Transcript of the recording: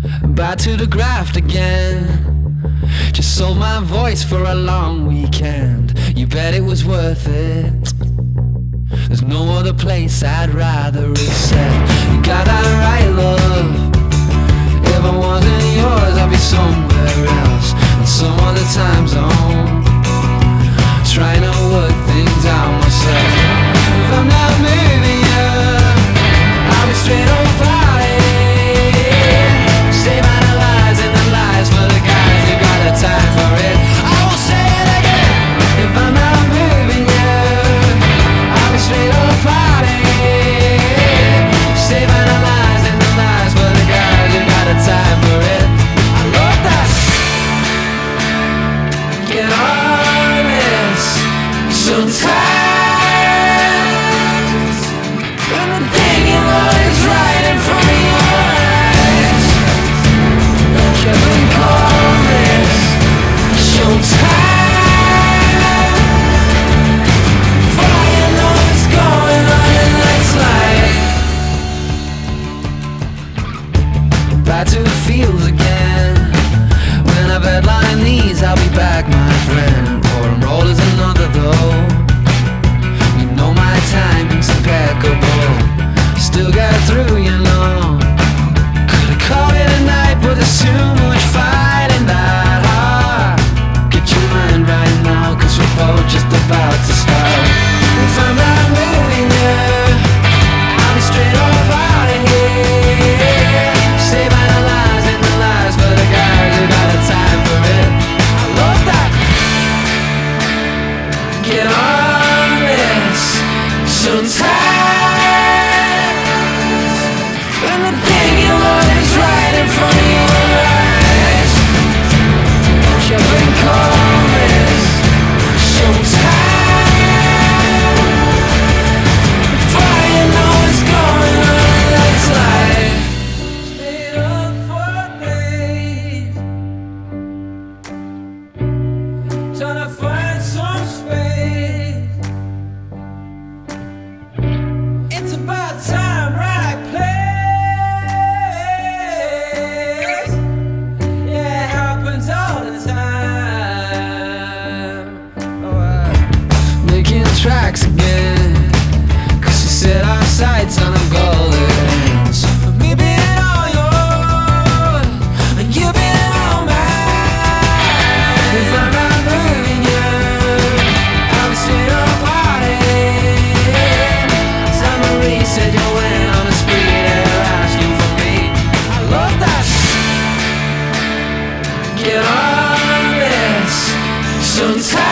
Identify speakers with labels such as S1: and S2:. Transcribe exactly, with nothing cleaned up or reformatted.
S1: back to the graft again. Just sold my voice for a long weekend. You bet it was worth it. There's no other place I'd rather reset. You got that right, love. If I wasn't yours, I'd be somewhere else, in some other time zone, trying to work things out myself. If I'm not moving you, I'll be straight on party, save analyzing the lies for the guys who got the time for it. I will say it again. If I'm not moving you, I'll be straight on party, save analyzing the lies for the guys who got the time for it. I love that. Get honest sometimes. Back to the fields again. When I've headlined these, I'll be back, my friend. Pouring roll is another though. You know my timing's impeccable. Still get through, you know. Could've called it a night, but there's too much fight in that heart. Get your mind right now, cause we're both just about to start. If I'm not moving there, I'll be straight off out of here. Save analyzing the lies for the guys who got the time for it. I love that. Get honest sometimes, when the thing you love is right in front of your eyes. Don't you blink on this sometimes, before you know what's going on, that's life. Stayed up for days, trying to find some space. It's about time, right place. Yeah, it happens all the time. Oh, uh, making tracks again, cause you set our sights on a golden ends. Me being all yours, and you being all mine. If I'm not moving you, I'll be straight on party. Marie said you went on a spree there asking for me. I love that. Get on this sometimes.